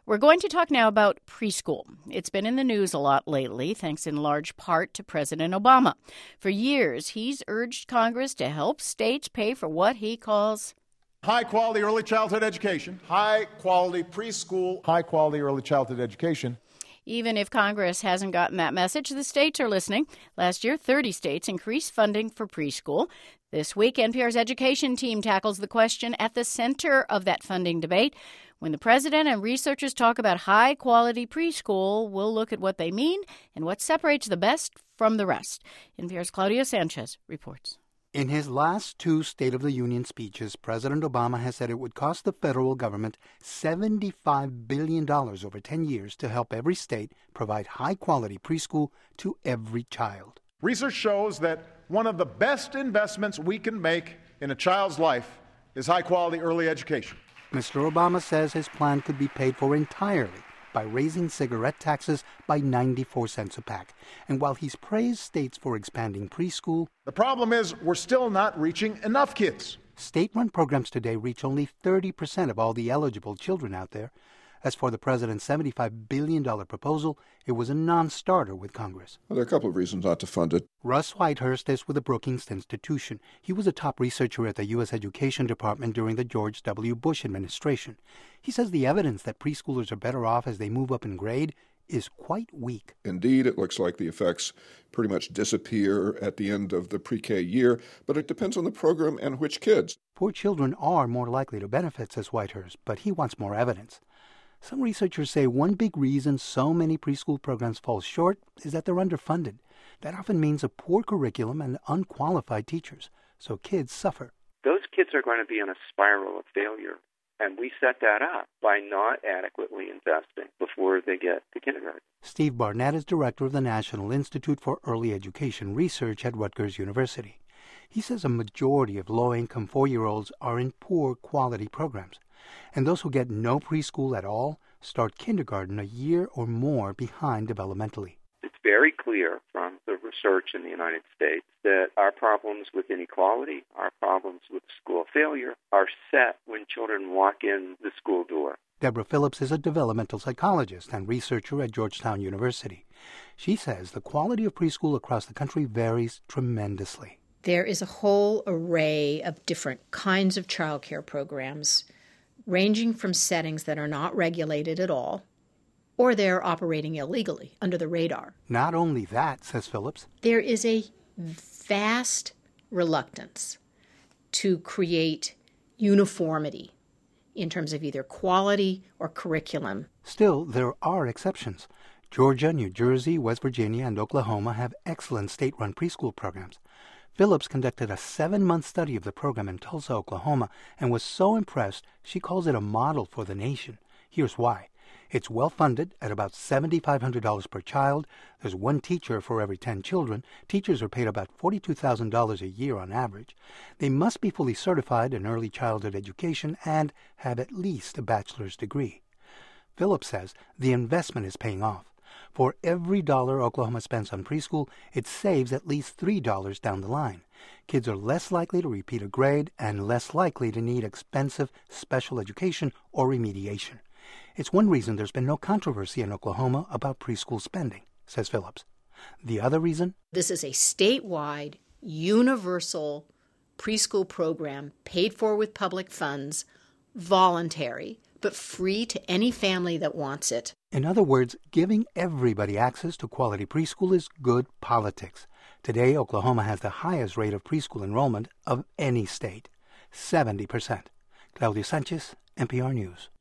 We're going to talk now about preschool. It's been in the news a lot lately, thanks in large part to President Obama. For years, he's urged Congress to help states pay for what he calls high-quality early childhood education, high-quality preschool, high-quality early childhood education. Even if Congress hasn't gotten that message, the states are listening. Last year, 30 states increased funding for preschool. This week, NPR's education team tackles the question at the center of that funding debate. When the president and researchers talk about high-quality preschool, we'll look at what they mean and what separates the best from the rest. NPR's Claudio Sanchez reports. In his last two State of the Union speeches, President Obama has said it would cost the federal government $75 billion over 10 years to help every state provide high-quality preschool to every child. Research shows that one of the best investments we can make in a child's life is high-quality early education. Mr. Obama says his plan could be paid for entirely by raising cigarette taxes by 94 cents a pack. And while he's praised states for expanding preschool, the problem is we're still not reaching enough kids. State-run programs today reach only 30% of all the eligible children out there. As for the president's $75 billion proposal, it was a non-starter with Congress. Well, there are a couple of reasons not to fund it. Russ Whitehurst is with the Brookings Institution. He was a top researcher at the U.S. Education Department during the George W. Bush administration. He says the evidence that preschoolers are better off as they move up in grade is quite weak. Indeed, it looks like the effects pretty much disappear at the end of the pre-K year, but it depends on the program and which kids. Poor children are more likely to benefit, says Whitehurst, but he wants more evidence. Some researchers say one big reason so many preschool programs fall short is that they're underfunded. That often means a poor curriculum and unqualified teachers, so kids suffer. Those kids are going to be in a spiral of failure, and we set that up by not adequately investing before they get to kindergarten. Steve Barnett is director of the National Institute for Early Education Research at Rutgers University. He says a majority of low-income 4-year-olds are in poor quality programs. And those who get no preschool at all start kindergarten a year or more behind developmentally. It's very clear from the research in the United States that our problems with inequality, our problems with school failure are set when children walk in the school door. Deborah Phillips is a developmental psychologist and researcher at Georgetown University. She says the quality of preschool across the country varies tremendously. There is a whole array of different kinds of childcare programs, ranging from settings that are not regulated at all, or they're operating illegally under the radar. Not only that, says Phillips, there is a vast reluctance to create uniformity in terms of either quality or curriculum. Still, there are exceptions. Georgia, New Jersey, West Virginia, and Oklahoma have excellent state-run preschool programs. Phillips conducted a 7-month study of the program in Tulsa, Oklahoma, and was so impressed she calls it a model for the nation. Here's why. It's well-funded at about $7,500 per child. There's one teacher for every 10 children. Teachers are paid about $42,000 a year on average. They must be fully certified in early childhood education and have at least a bachelor's degree. Phillips says the investment is paying off. For every dollar Oklahoma spends on preschool, it saves at least $3 down the line. Kids are less likely to repeat a grade and less likely to need expensive special education or remediation. It's one reason there's been no controversy in Oklahoma about preschool spending, says Phillips. The other reason? This is a statewide, universal preschool program paid for with public funds, voluntary, but free to any family that wants it. In other words, giving everybody access to quality preschool is good politics. Today, Oklahoma has the highest rate of preschool enrollment of any state, 70%. Claudio Sanchez, NPR News.